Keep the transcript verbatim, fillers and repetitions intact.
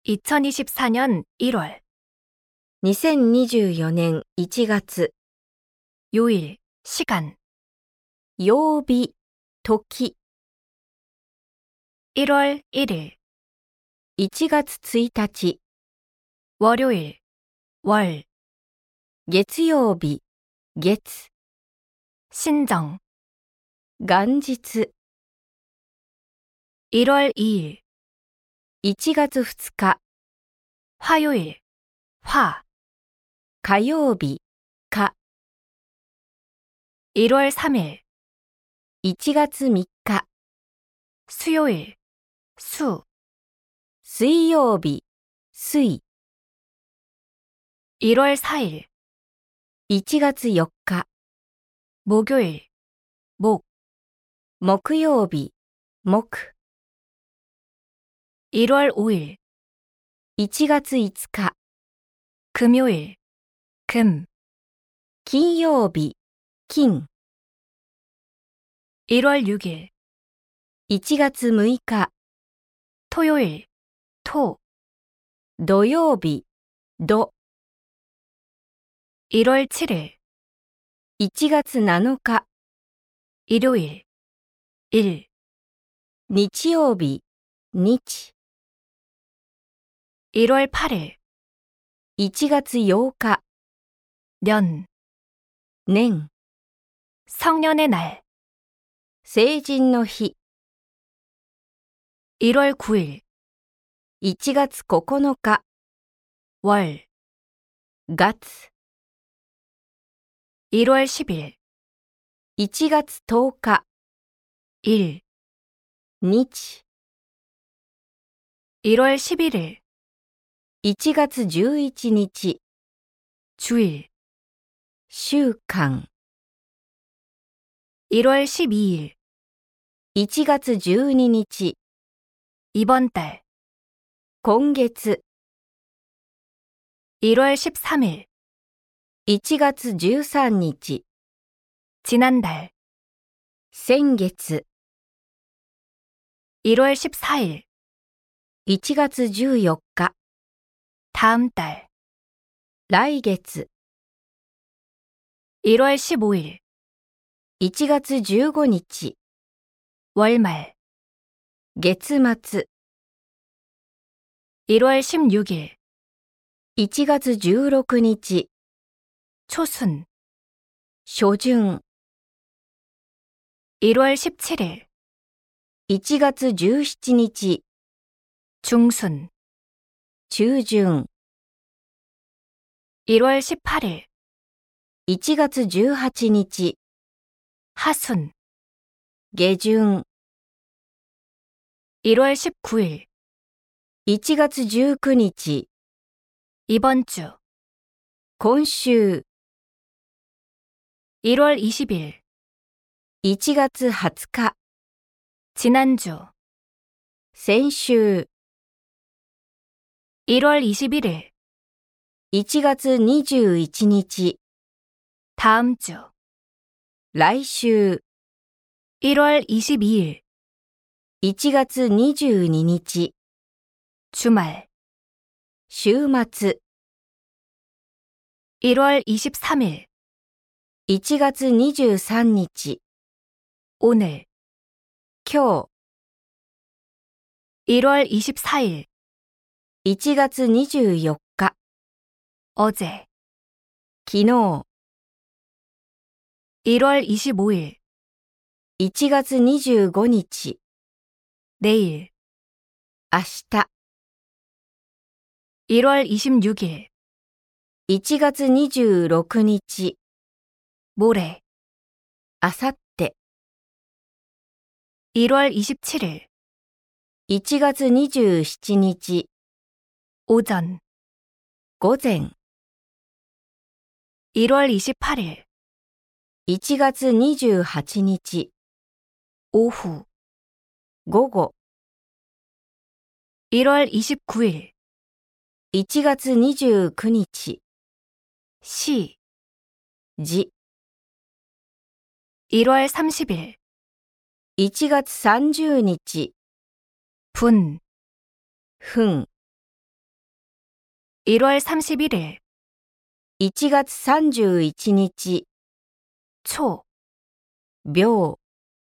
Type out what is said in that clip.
이천이십사 년 일월 にせんにじゅうよねんいちがつ 요일 시간 曜日時 일월 일일 いちがつついたち 월요일 월 月曜日月 신정 元日 일월 이일 いちがつふつか 화요일 화 火曜日火 일월 삼일 いちがつみっか 수요일 수 水曜日水 일월 사일 いちがつよっか 목요일 목 木曜日木 일월 오일 いちがついつか 금요일 금 金曜日金 일월 육일 いちがつむいか 토요일 토 土曜日土 일월 칠일 いちがつなのか 일요일 일 日曜日日 일월 팔일 いちがつようか 년 年 성년의 날 成人の日 일월 구일 いちがつここのか 월 月 일월 십일 いちがつとおか 일 日 일월 십일일 いちがつじゅういちにち 주일 週間 일월 십이일 いちがつじゅうににち 이번 달 今月 일월 십삼일 いちがつじゅうさんにち 지난달 先月 일월 십사일 いちがつじゅうよっか 다음 달 来月 일월 십오일 いちがつじゅうごにち 월말 月末 일월 십육일 いちがつじゅうろくにち 초순 初旬 일월 십칠일 いちがつじゅうしちにち 중순 中旬 일월 십팔일 いちがつじゅうはちにち 하순 下旬 일월 십구일 いちがつじゅうくにち 이번 주 今週 일월 이십일 いちがつはつか 지난주 先週 일월 이십일일 いちがつにじゅういちにち 다음 주 来週 일월 이십이일 いちがつにじゅうににち 주말 週末 일월 이십삼일 いちがつにじゅうさんにち 오늘 今日 일월 이십사일 いちがつにじゅうよっか 어제 昨日 일월 이십오일 いちがつにじゅうごにち 내일 明日 일월 이십육일 いちがつにじゅうろくにち 모레 あさって 일월 이십칠일 いちがつにじゅうしちにち 오전 午前 일월 이십팔일 いちがつにじゅうはちにち 오후 午後 일월 이십구일 いちがつにじゅうくにち 시 時 일월 삼십일 いちがつさんじゅうにち 분, 分 일월 삼십일일, いちがつさんじゅういちにち、 초, 秒